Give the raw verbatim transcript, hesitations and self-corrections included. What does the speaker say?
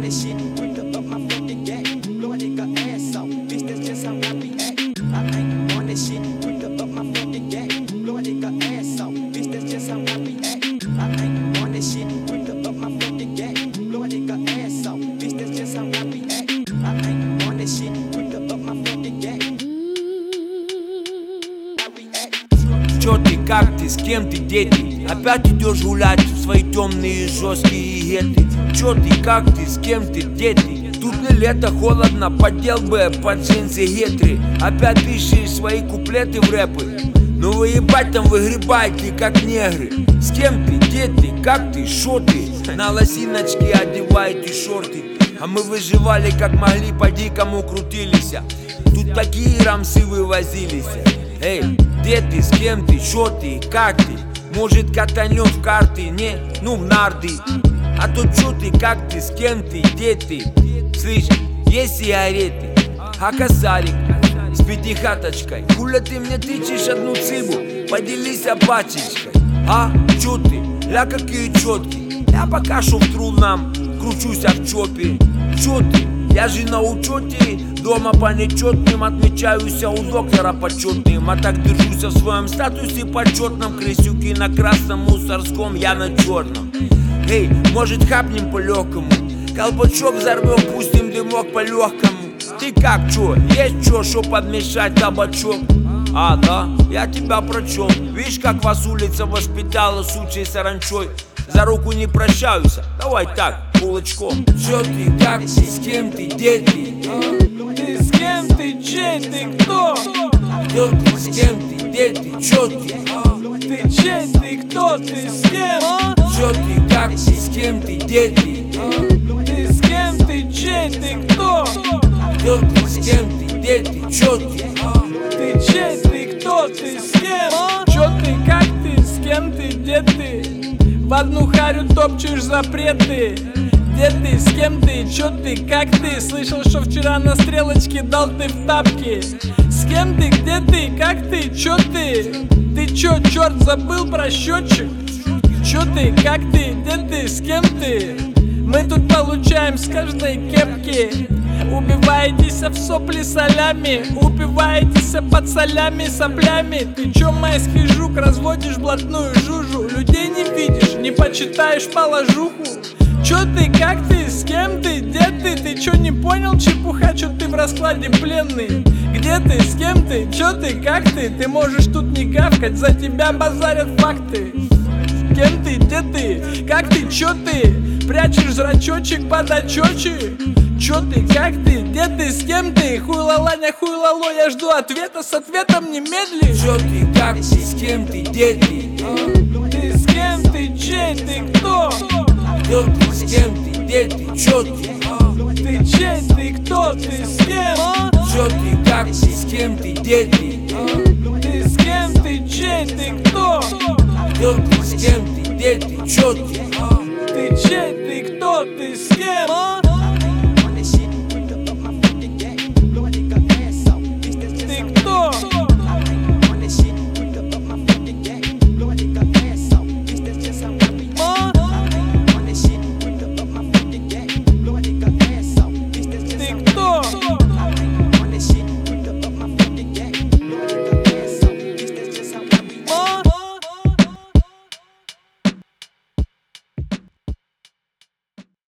this shit, quick to up my fucking game. Blow a nigga ass off, bitch, that's just how I react. I ain't on this shit, quick to up my fucking game. Blow a nigga ass off, bitch, that's just how I react. I ain't on this shit, quick to up my fucking game. Blow a nigga ass off, bitch, that's just how I react. I ain't on this shit, quick to up my fucking game. I react. Чё ты, как ты, с кем ты, где ты? Опять идешь гулять в свои темные жесткие геты. Чё ты, как ты, с кем ты, где ты? Тут не лето, холодно, поддел бы под джинсы гетры. Опять пишешь свои куплеты в рэпы. Ну вы ебать там выгребайте, как негры. С кем ты, где ты, как ты, шо ты? На лосиночке одеваете шорты. А мы выживали как могли, по-дикому крутились. Тут такие рамсы вывозились. Эй, где ты, с кем ты, шо ты, как ты? Может катанем в карты, не, ну в нарды. А то чё ты, как ты, с кем ты, где ты? Слышь, есть сигареты, а косарик с пятихаточкой. Хуля ты мне тычешь одну цибу, поделись пачечкой. А, чё ты, ля какие чётки. Я пока шо в трудном, кручусь в чопе. Чё ты, я же на учёте, дома по нечётным отмечаюсь у доктора почётным. А так держусь в своем статусе почётном. Крысюки на красном, мусорском, я на чёрном. Эй, может хапнем по-легкому, колпачок взорвем, пустим дымок по-легкому. Ты как, чё, есть чё, шо подмешать табачок? А, да, я тебя прочел. Видишь, как вас улица воспитала сучей саранчой. За руку не прощаюсь, давай так, кулачком. Чё ты, как ты, с кем ты, где ты? Ты с кем ты, чей ты, кто? Кто ты, с кем ты, где ты, чё ты? Ты чей ты, кто ты, с кем? Чё ты, как ты, с кем ты, где ты? Ты с кем ты, чей ты, кто? Кто ты, с кем ты, где ты, чё ты? Ты чей ты, кто ты, с кем? Чё ты, как ты, с кем ты, где ты? В одну харю топчешь запреты. Где ты, с кем ты, чё ты, как ты? Слышал, что вчера на стрелочке дал ты в тапки. С кем ты, где ты, как ты, чё ты? Ты чё, чёрт, забыл про счетчик? Чё ты, как ты, где ты, с кем ты? Мы тут получаем с каждой кепки. Убиваетесь в сопли солями, упиваетесь под солями соплями. Ты чё, майский жук, разводишь блатную жужу? Людей не видишь, не почитаешь положуху. Чё ты, как ты, с кем ты, где ты? Ты чё, не понял, чепуха, чё ты в раскладе пленный? Где ты, с кем ты, чё ты, как ты? Ты можешь тут не гавкать, за тебя базарят факты. Кем ты, где ты, как ты, чё ты? Прячешь зрачочек под очочек? Чё ты, как ты, где ты, с кем ты? Хуй-ла-ла-ня, хуй-ла-ло, я жду ответа, с ответом не медли. Чё ты, как ты, с кем ты, где ты? Ты с кем ты, чей ты, кто? Кто ты, с кем ты, где ты, чё ты? Ты чей ты, кто ты, с кем? Чё ты, как ты, с кем ты, где ты? Ты с кем ты, чей ты, кто? Кто ты, с кем ты, где ты, чё ты? Ты чей ты, кто ты, с кем?